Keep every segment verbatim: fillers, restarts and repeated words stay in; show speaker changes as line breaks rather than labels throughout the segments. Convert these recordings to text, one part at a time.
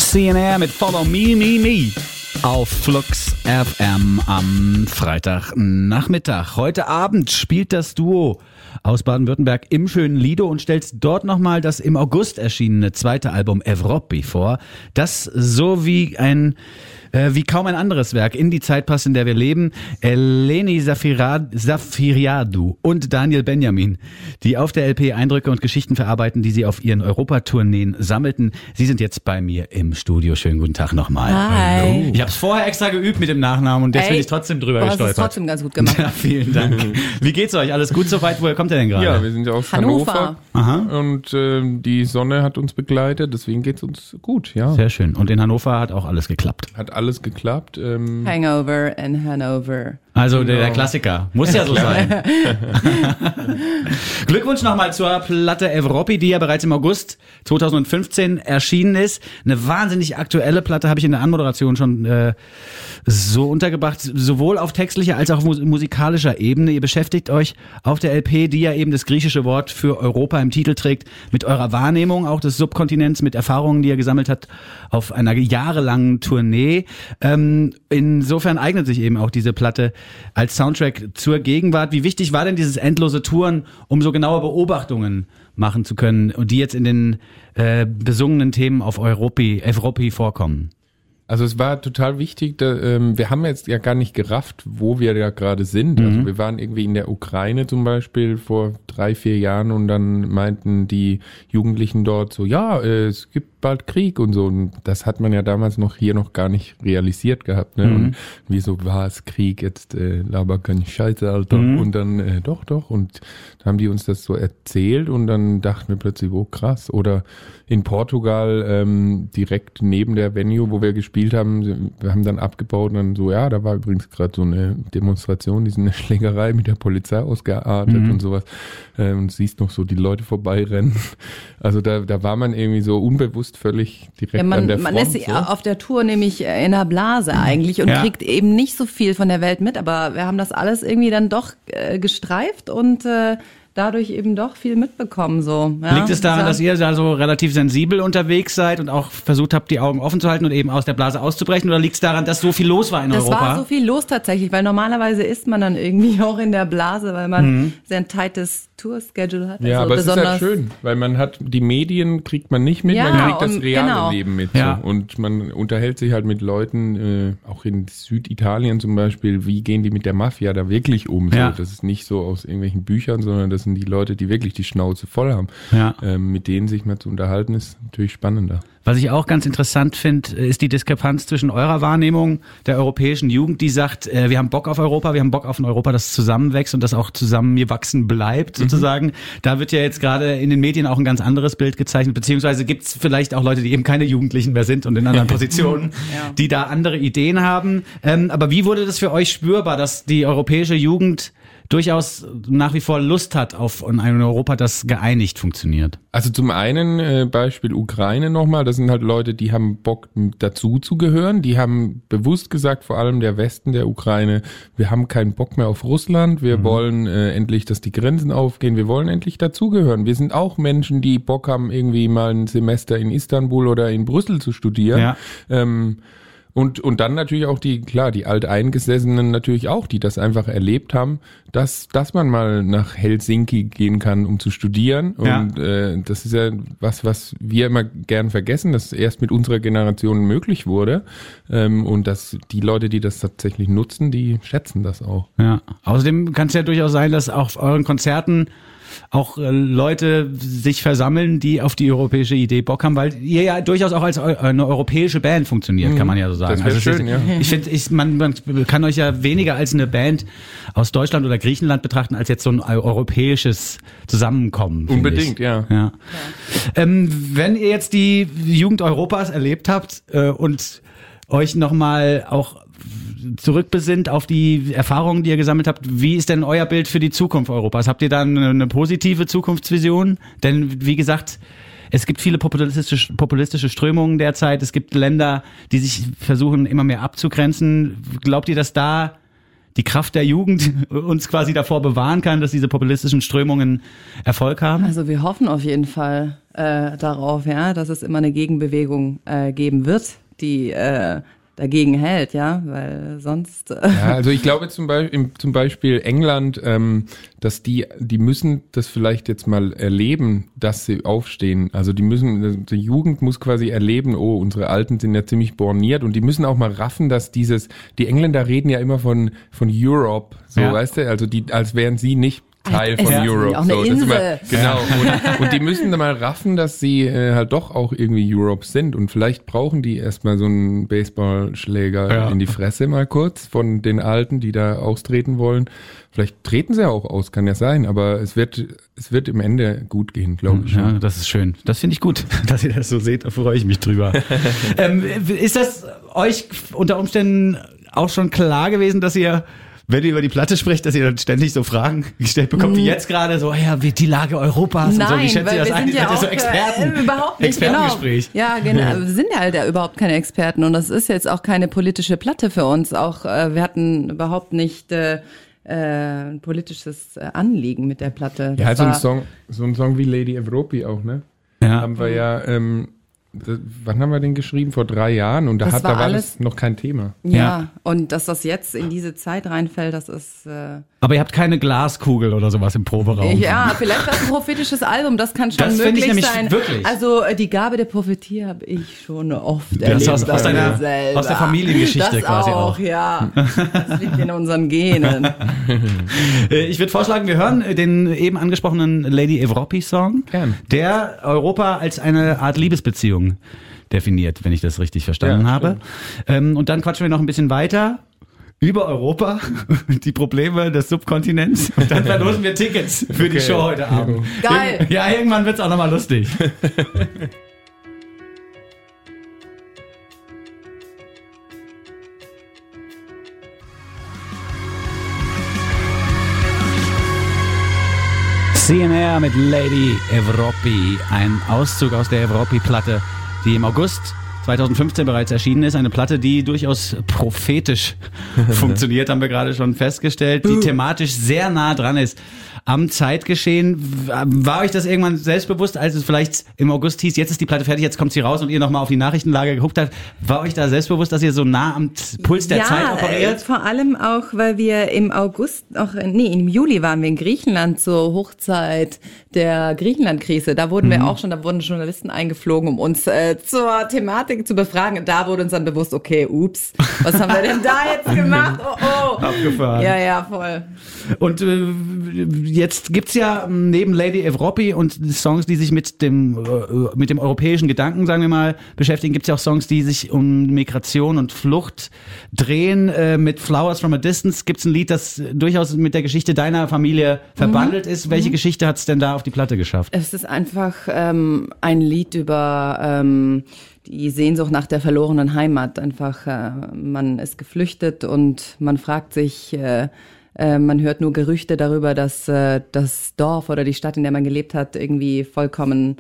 C N R mit Follow Me, Me, Me auf Flux F M am Freitagnachmittag. Heute Abend spielt das Duo aus Baden-Württemberg im schönen Lido und stellt dort nochmal das im August erschienene zweite Album Evropi vor, das so wie ein äh, wie kaum ein anderes Werk in die Zeit passt, in der wir leben. Eleni Zafiriadou und Daniel Benjamin, die auf der L P Eindrücke und Geschichten verarbeiten, die sie auf ihren Europatourneen sammelten. Sie sind jetzt bei mir im Studio. Schönen guten Tag nochmal.
Hi.
Hallo. Ich habe es vorher extra geübt mit dem Nachnamen und jetzt
Ey,
bin ich trotzdem drüber
oh,
gestolpert.
Das ist trotzdem ganz gut gemacht.
Ja, vielen Dank. Wie geht's euch? Alles gut soweit? Woher kommt ihr denn gerade?
Ja, wir sind ja aus
Hannover.
Hannover, Aha. und äh, die Sonne hat uns begleitet, deswegen geht's uns gut, ja.
Sehr schön. Und in Hannover hat auch alles geklappt.
Hat alles geklappt. Ähm,
Hangover and Hanover.
Also
Genau.
der, der Klassiker. Muss ja so sein. Glückwunsch nochmal zur Platte Evropi, die ja bereits im August zweitausendfünfzehn erschienen ist. Eine wahnsinnig aktuelle Platte, habe ich in der Anmoderation schon äh, so untergebracht, sowohl auf textlicher als auch auf musikalischer Ebene. Ihr beschäftigt euch auf der L P, die ja eben das griechische Wort für Europa im Titel trägt, mit eurer Wahrnehmung auch des Subkontinents, mit Erfahrungen, die ihr gesammelt habt auf einer jahrelangen Tournee. Ähm, insofern eignet sich eben auch diese Platte als Soundtrack zur Gegenwart. Wie wichtig war denn dieses endlose Touren, um so genaue Beobachtungen machen zu können und die jetzt in den äh, besungenen Themen auf Evropi, Evropi vorkommen?
Also es war total wichtig, da, ähm, wir haben jetzt ja gar nicht gerafft, wo wir ja gerade sind.
Mhm.
Also wir waren irgendwie in der Ukraine zum Beispiel vor drei, vier Jahren und dann meinten die Jugendlichen dort so, ja, äh, es gibt bald Krieg und so. Und das hat man ja damals noch hier noch gar nicht realisiert gehabt. Ne?
Mhm.
Und wieso war es Krieg? Jetzt äh, laber kein Scheiße, Alter.
Mhm.
Und dann, äh, doch, doch. Und dann haben die uns das so erzählt und dann dachten wir plötzlich, oh krass. Oder in Portugal ähm, direkt neben der Venue, wo wir gespielt haben, wir haben dann abgebaut und dann so, ja, da war übrigens gerade so eine Demonstration, die ist eine Schlägerei mit der Polizei ausgeartet
Mhm.
und sowas. Äh, und siehst noch so die Leute vorbeirennen. Also da, da war man irgendwie so unbewusst völlig direkt
Ja, man,
an der
man
Front.
ist
so.
auf der Tour nämlich in der Blase eigentlich und
Ja.
kriegt eben nicht so viel von der Welt mit, aber wir haben das alles irgendwie dann doch äh, gestreift und äh, dadurch eben doch viel mitbekommen. So. Ja,
Liegt es daran,
so.
dass ihr da so relativ sensibel unterwegs seid und auch versucht habt, die Augen offen zu halten und eben aus der Blase auszubrechen? Oder liegt es daran, dass so viel los war in
Das
Europa?
war so viel los tatsächlich, weil normalerweise ist man dann irgendwie auch in der Blase, weil man
Mhm.
sehr ein tightes Tour-Schedule hat.
Ja,
also
aber es ist
besonders
halt schön, weil man hat, die Medien kriegt man nicht mit,
Ja,
man kriegt das
und
reale
genau.
Leben mit.
Ja.
So. Und man unterhält sich halt mit Leuten, äh, auch in Süditalien zum Beispiel, wie gehen die mit der Mafia da wirklich um? So.
Ja.
Das ist nicht so aus irgendwelchen Büchern, sondern das sind die Leute, die wirklich die Schnauze voll haben.
Ja.
Ähm, mit denen sich mal zu unterhalten, ist natürlich spannender.
Was ich auch ganz interessant finde, ist die Diskrepanz zwischen eurer Wahrnehmung der europäischen Jugend, die sagt, äh, wir haben Bock auf Europa, wir haben Bock auf ein Europa, das zusammenwächst und das auch zusammengewachsen bleibt, sozusagen. Da wird ja jetzt gerade in den Medien auch ein ganz anderes Bild gezeichnet, beziehungsweise gibt es vielleicht auch Leute, die eben keine Jugendlichen mehr sind und in anderen Positionen,
Ja.
die da andere Ideen haben. Ähm, aber wie wurde das für euch spürbar, dass die europäische Jugend durchaus nach wie vor Lust hat auf ein Europa, das geeinigt funktioniert?
Also zum einen äh, Beispiel Ukraine nochmal, das sind halt Leute, die haben Bock dazu zu gehören, die haben bewusst gesagt, vor allem der Westen der Ukraine, wir haben keinen Bock mehr auf Russland, wir mhm. wollen äh, endlich, dass die Grenzen aufgehen, wir wollen endlich dazugehören. Wir sind auch Menschen, die Bock haben, irgendwie mal ein Semester in Istanbul oder in Brüssel zu studieren.
Ja.
Ähm, Und, und dann natürlich auch die, klar, die Alteingesessenen natürlich auch, die das einfach erlebt haben, dass, dass man mal nach Helsinki gehen kann, um zu studieren.
Ja.
Und äh, das ist ja was, was wir immer gern vergessen, dass erst mit unserer Generation möglich wurde. Ähm, und dass die Leute, die das tatsächlich nutzen, die schätzen das auch.
Ja. Außerdem kann es ja durchaus sein, dass auf euren Konzerten auch äh, Leute sich versammeln, die auf die europäische Idee Bock haben, weil ihr ja durchaus auch als eu- eine europäische Band funktioniert, kann man ja so sagen.
Das wäre
Also es
schön,
ist,
ja.
Ich finde, ich, man, man kann euch ja weniger als eine Band aus Deutschland oder Griechenland betrachten, als jetzt so ein europäisches Zusammenkommen. finde
Unbedingt,
ich.
ja.
ja. Ähm, wenn ihr jetzt die Jugend Europas erlebt habt äh, und euch nochmal auch zurückbesinnt auf die Erfahrungen, die ihr gesammelt habt, wie ist denn euer Bild für die Zukunft Europas? Habt ihr da eine, eine positive Zukunftsvision? Denn wie gesagt, es gibt viele populistische, populistische Strömungen derzeit. Es gibt Länder, die sich versuchen, immer mehr abzugrenzen. Glaubt ihr, dass da die Kraft der Jugend uns quasi davor bewahren kann, dass diese populistischen Strömungen Erfolg haben?
Also wir hoffen auf jeden Fall äh, darauf, ja, dass es immer eine Gegenbewegung äh, geben wird, die äh, dagegen hält, ja, weil sonst... Äh
ja, also ich glaube zum Beispiel, zum Beispiel England, ähm, dass die, die müssen das vielleicht jetzt mal erleben, dass sie aufstehen. Also die müssen, die Jugend muss quasi erleben, oh, unsere Alten sind ja ziemlich borniert und die müssen auch mal raffen, dass dieses, die Engländer reden ja immer von, von Europe, so, ja. weißt du, also die, als wären sie nicht Teil von
ja,
Europe.
auch eine
so,
Insel.
Mal, genau. Und, und die müssen dann mal raffen, dass sie äh, halt doch auch irgendwie Europe sind. Und vielleicht brauchen die erstmal so einen Baseballschläger ja. in die Fresse mal kurz von den Alten, die da austreten wollen. Vielleicht treten sie ja auch aus, kann ja sein. Aber es wird, es wird im Ende gut gehen, glaube ich.
Ja, das ist schön. Das finde ich gut, dass ihr das so seht. Da freue ich mich drüber. ähm, ist das euch unter Umständen auch schon klar gewesen, dass ihr, wenn ihr über die Platte spricht, dass ihr dann ständig so Fragen gestellt bekommt, wie jetzt gerade so, ja, wie die Lage Europas
Nein,
und so, wie schätzt ihr das ein? Ihr seid ja so Experten.
Äh, überhaupt nicht,
Expertengespräch.
Genau. Ja, genau. Wir sind ja halt ja überhaupt keine Experten und das ist jetzt auch keine politische Platte für uns. Auch äh, wir hatten überhaupt nicht äh, äh, ein politisches äh, Anliegen mit der Platte. Das
ja, so ein Song, so ein Song wie Lady Evropi auch, ne?
Ja.
Haben wir ja, ähm, das, wann haben wir den geschrieben? Vor drei Jahren und da,
Das
hat,
war
da war
alles-
das noch kein Thema.
Ja,
Ja.
und dass das jetzt in diese Zeit reinfällt, das ist... Äh,
Aber ihr habt keine Glaskugel oder sowas im Proberaum.
ja, vielleicht was ein prophetisches Album, das kann schon
Das finde ich
möglich
nämlich
sein.
wirklich.
Also äh, die Gabe der Prophetie habe ich schon oft
Das
erlebt.
aus- aus
bei
deiner-
mir selber.
aus der Familiengeschichte
das
quasi
auch.
auch.
Ja, das liegt in unseren Genen.
Äh, Ich würde vorschlagen, wir hören äh, den eben angesprochenen Lady Evropi-Song,
Gern.
der Europa als eine Art Liebesbeziehung definiert, wenn ich das richtig verstanden
Ja,
habe. Ähm, und dann quatschen wir noch ein bisschen weiter über Europa, die Probleme des Subkontinents. Und dann verlosen wir Tickets für die
Okay.
Show heute Abend.
Geil.
Ja, irgendwann wird's auch nochmal lustig. C N R mit Lady Evropi, ein Auszug aus der Evropi-Platte, die im August zweitausendfünfzehn bereits erschienen ist. Eine Platte, die durchaus prophetisch funktioniert, haben wir gerade schon festgestellt, die thematisch sehr nah dran ist am Zeitgeschehen. War euch das irgendwann selbstbewusst, als es vielleicht im August hieß, jetzt ist die Platte fertig, jetzt kommt sie raus und ihr nochmal auf die Nachrichtenlage geguckt habt, war euch da selbstbewusst, dass ihr so nah am Puls der
ja,
Zeit
äh,
operiert?
vor allem auch, weil wir im August, auch nee, im Juli waren wir in Griechenland zur Hochzeit der Griechenland-Krise. Da wurden wir auch schon, da wurden Journalisten eingeflogen, um uns äh, zur Thematik zu befragen. Da wurde uns dann bewusst, okay, ups, was haben wir denn da jetzt gemacht? Oh, oh.
Abgefahren.
Ja, ja, voll.
Und äh, jetzt gibt's ja neben Lady Evropi und Songs, die sich mit dem äh, mit dem europäischen Gedanken, sagen wir mal, beschäftigen, gibt's ja auch Songs, die sich um Migration und Flucht drehen. Äh, mit Flowers from a Distance gibt's ein Lied, das durchaus mit der Geschichte deiner Familie verbandelt
Mhm.
ist. Welche Geschichte hat's denn da auf die Platte geschafft?
Es ist einfach ähm, ein Lied über ähm, die Sehnsucht nach der verlorenen Heimat. Einfach, äh, man ist geflüchtet und man fragt sich, äh, äh, man hört nur Gerüchte darüber, dass äh, das Dorf oder die Stadt, in der man gelebt hat, irgendwie vollkommen,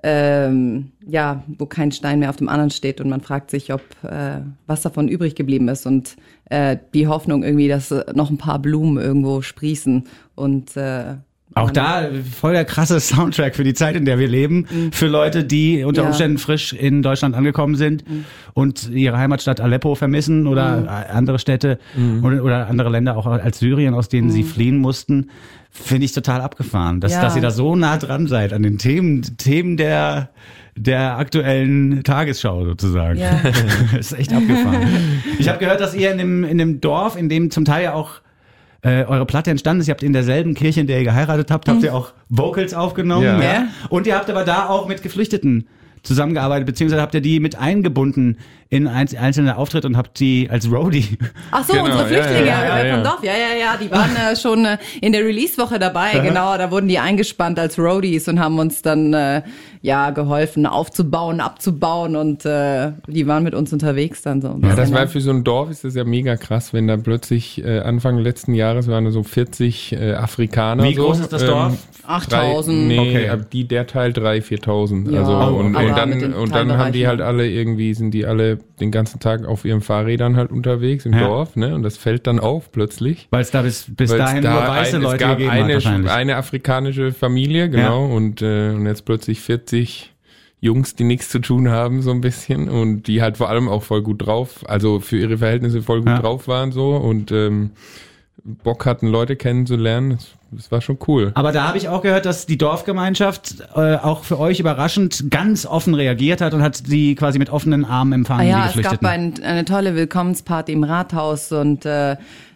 ähm, ja, wo kein Stein mehr auf dem anderen steht und man fragt sich, ob äh, was davon übrig geblieben ist und äh, die Hoffnung irgendwie, dass äh, noch ein paar Blumen irgendwo sprießen und äh,
Auch da voll der krasse Soundtrack für die Zeit, in der wir leben, mhm. für Leute, die unter
Ja.
Umständen frisch in Deutschland angekommen sind mhm. und ihre Heimatstadt Aleppo vermissen oder mhm. andere Städte mhm. oder, oder andere Länder, auch als Syrien, aus denen mhm. sie fliehen mussten, finde ich total abgefahren, dass,
Ja.
dass ihr da so nah dran seid an den Themen, Themen der der aktuellen Tagesschau sozusagen.
Ja.
Das ist echt abgefahren. Ich habe gehört, dass ihr in dem, in dem Dorf, in dem zum Teil ja auch Äh, eure Platte entstanden ist. Ihr habt in derselben Kirche, in der ihr geheiratet habt, habt ihr auch Vocals aufgenommen.
Ja.
Ja. Und ihr habt aber da auch mit Geflüchteten zusammengearbeitet, beziehungsweise habt ihr die mit eingebunden in einzelne Auftritte und habt die als Roadie.
Ach so,
Genau,
unsere Flüchtlinge
ja, ja,
äh,
ja,
vom
ja.
Dorf. Ja, ja, ja, die waren äh, schon äh, in der Release-Woche dabei. Genau, da wurden die eingespannt als Roadies und haben uns dann äh, ja geholfen aufzubauen, abzubauen und äh, die waren mit uns unterwegs dann so.
Ja, das war für so ein Dorf ist das ja mega krass, wenn da plötzlich äh, Anfang letzten Jahres waren so vierzig äh, Afrikaner.
Wie
so,
groß ist das Dorf?
Ähm,
achttausend.
Nee,
Okay.
aber die der Teil dreitausend, viertausend.
Ja,
also und,
aber
und dann
mit den
und dann haben die
Teilbereichen.
halt alle irgendwie sind die alle den ganzen Tag auf ihren Fahrrädern halt unterwegs im
Ja.
Dorf, ne? Und das fällt dann auf plötzlich.
Weil es da bis, bis
Weil's
dahin
da
nur weiße
ein,
Leute
es gab
gegeben
eine,
hat wahrscheinlich.
eine afrikanische Familie, genau, und, äh, und jetzt plötzlich vierzig Jungs, die nichts zu tun haben, so ein bisschen, und die halt vor allem auch voll gut drauf, also für ihre Verhältnisse voll gut
Ja.
drauf waren so und ähm, Bock hatten, Leute kennenzulernen. Das, das war schon cool.
Aber da habe ich auch gehört, dass die Dorfgemeinschaft äh, auch für euch überraschend ganz offen reagiert hat und hat sie quasi mit offenen Armen empfangen,
Ah
die
ja, es
Geflüchteten.
gab ein, eine tolle Willkommensparty im Rathaus und äh,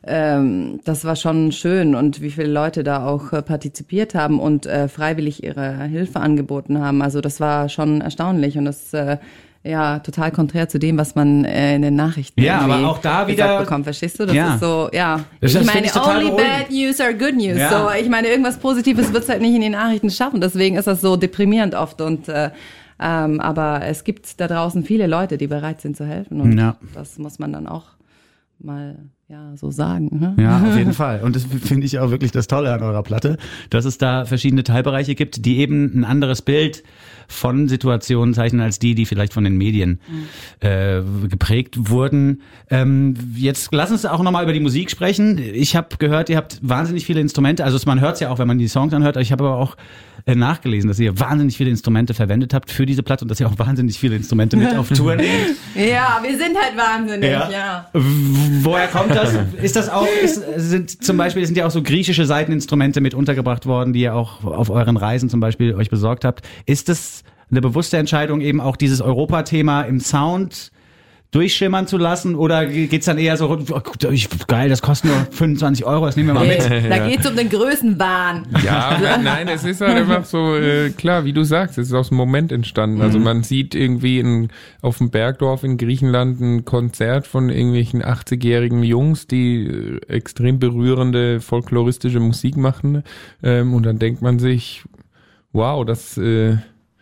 ähm, das war schon schön und wie viele Leute da auch äh, partizipiert haben und äh, freiwillig ihre Hilfe angeboten haben. Also das war schon erstaunlich und das äh, ja total konträr zu dem, was man äh, in den Nachrichten
Ja,
irgendwie
aber auch da wieder-
gesagt bekommt. Verstehst du? Das
Ja.
ist so, ja.
Das
ich
finde
meine,
ich total
only
beruhigend.
bad news are good news.
Ja.
So, ich meine, irgendwas Positives wird's halt nicht in den Nachrichten schaffen. Deswegen ist das so deprimierend oft und äh, ähm, aber es gibt da draußen viele Leute, die bereit sind zu helfen und
Ja.
das muss man dann auch mal ja so sagen. Ne?
Ja, auf jeden Fall. Und das finde ich auch wirklich das Tolle an eurer Platte, dass es da verschiedene Teilbereiche gibt, die eben ein anderes Bild von Situationen zeichnen als die, die vielleicht von den Medien äh, geprägt wurden. Ähm, jetzt lass uns auch nochmal über die Musik sprechen. Ich habe gehört, ihr habt wahnsinnig viele Instrumente. Also man hört es ja auch, wenn man die Songs anhört. Ich habe aber auch äh, nachgelesen, dass ihr wahnsinnig viele Instrumente verwendet habt für diese Platte und dass ihr auch wahnsinnig viele Instrumente mit auf Tour nehmt.
Ja, wir sind halt wahnsinnig,
Ja.
ja.
W- Woher kommt das? Ist das auch, ist, sind zum Beispiel, sind ja auch so griechische Seiteninstrumente mit untergebracht worden, die ihr auch auf euren Reisen zum Beispiel euch besorgt habt. Ist das eine bewusste Entscheidung, eben auch dieses Europa-Thema im Sound durchschimmern zu lassen? Oder geht's dann eher so, oh, ich, geil, das kostet nur fünfundzwanzig Euro, das nehmen wir mal mit?
Hey, da geht's um den Größenwahn.
Ja, aber nein, es ist halt einfach so, äh, klar, wie du sagst, es ist aus dem Moment entstanden. Also man sieht irgendwie in, auf dem Bergdorf in Griechenland ein Konzert von irgendwelchen achtzigjährigen Jungs, die äh, extrem berührende folkloristische Musik machen. Ähm, und dann denkt man sich, wow, das äh,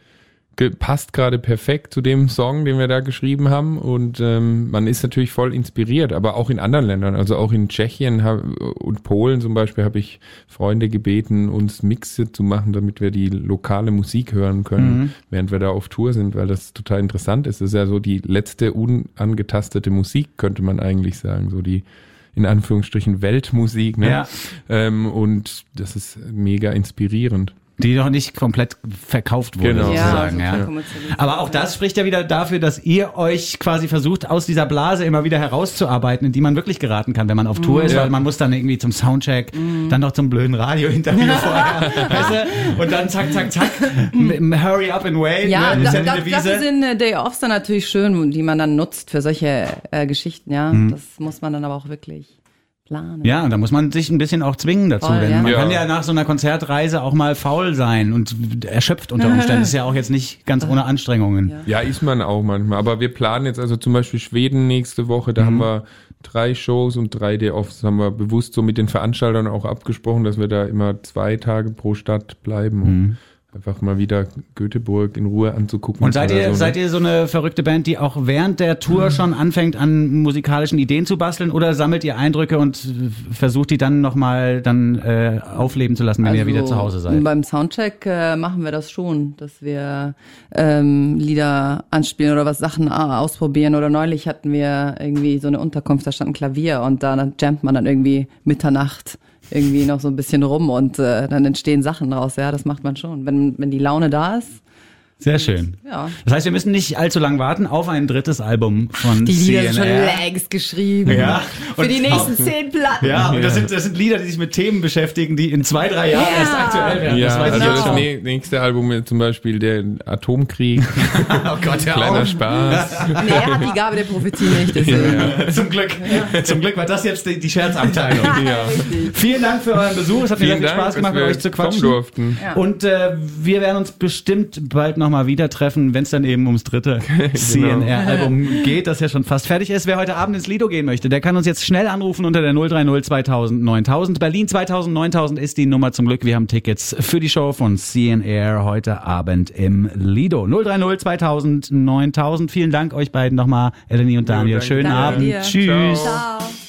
ge- passt gerade perfekt zu dem Song, den wir da geschrieben haben, und ähm, man ist natürlich voll inspiriert, aber auch in anderen Ländern, also auch in Tschechien hab, und Polen zum Beispiel habe ich Freunde gebeten, uns Mixe zu machen, damit wir die lokale Musik hören können,
Mhm.
während wir da auf Tour sind, weil das total interessant ist. Das ist ja so die letzte unangetastete Musik, könnte man eigentlich sagen, so die in Anführungsstrichen Weltmusik, ne?
Ja.
Ähm, und das ist mega inspirierend.
Die noch nicht komplett verkauft wurde,
Genau.
sozusagen.
Ja,
Ja,
so kommerzialisiert.
Aber auch das spricht ja wieder dafür, dass ihr euch quasi versucht, aus dieser Blase immer wieder herauszuarbeiten, in die man wirklich geraten kann, wenn man auf Tour ist,
Ja.
weil man muss dann irgendwie zum Soundcheck, dann noch zum blöden Radio-Interview vorher, weißt du? Und dann zack, zack, zack, m- hurry up and wait,
Ja,
ne? Das ist
da,
ja
da,
die
dafür
Devise.
sind äh, Day-Offs dann natürlich schön, die man dann nutzt für solche äh, Geschichten, ja.
Mhm.
Das muss man dann aber auch wirklich planen.
Ja, und da muss man sich ein bisschen auch zwingen dazu,
Voll,
denn
ja.
man
Ja.
kann ja nach so einer Konzertreise auch mal faul sein und erschöpft unter Umständen. Ist ja auch jetzt nicht ganz ohne Anstrengungen.
Ja.
Ja, ist man auch manchmal. Aber wir planen jetzt also zum Beispiel Schweden nächste Woche. Da haben wir drei Shows und drei Day-Offs. Das haben wir bewusst so mit den Veranstaltern auch abgesprochen, dass wir da immer zwei Tage pro Stadt bleiben. Um einfach mal wieder Göteborg in Ruhe anzugucken.
Und seid
oder
ihr,
so, ne?
seid ihr so eine verrückte Band, die auch während der Tour schon anfängt, an musikalischen Ideen zu basteln, oder sammelt ihr Eindrücke und äh, versucht die dann nochmal dann äh, aufleben zu lassen, wenn ihr wieder zu Hause seid?
Beim Soundcheck äh, machen wir das schon, dass wir ähm, Lieder anspielen oder was Sachen a- ausprobieren. Oder neulich hatten wir irgendwie so eine Unterkunft, da stand ein Klavier und da jammt man dann irgendwie Mitternacht irgendwie noch so ein bisschen rum und äh, dann entstehen Sachen draus. Ja, das macht man schon. Wenn, wenn die Laune da ist,
Sehr schön.
ja.
Das heißt, wir müssen nicht allzu lang warten auf ein drittes Album von
Die Lieder sind
C
schon
N R.
längst geschrieben.
Ja,
Für
und
die nächsten
auch-
zehn Platten.
Ja, und das sind, das sind Lieder, die sich mit Themen beschäftigen, die in zwei, drei Jahren
Ja.
erst aktuell werden.
Ja,
das weiß
also
ich
das
jetzt schon.
nä- nächste Album ist zum Beispiel der Atomkrieg,
Oh Gott, ja
kleiner
auch.
Spaß.
Nee, er hat die Gabe der Prophezie nicht. Deswegen.
Zum Glück. Zum Glück war das jetzt die, die Scherzabteilung.
Ja.
Vielen Dank für euren Besuch. Es hat mir sehr
Vielen
viel
Dank,
Spaß gemacht,
dass
mit
wir
euch zu
kommen
quatschen.
durften.
Ja.
Und äh, wir werden uns bestimmt bald nochmal nochmal wieder treffen, wenn es dann eben ums dritte C N R-Album geht, das ja schon fast fertig ist. Wer heute Abend ins Lido gehen möchte, der kann uns jetzt schnell anrufen unter der null drei null zweitausend neuntausend. Berlin zweitausend neuntausend ist die Nummer zum Glück. Wir haben Tickets für die Show von C N R heute Abend im Lido. null drei null zweitausend neuntausend. Vielen Dank euch beiden nochmal, Eleni und Daniel.
Jo,
Schönen
Danke
Abend.
dir.
Tschüss.
Ciao.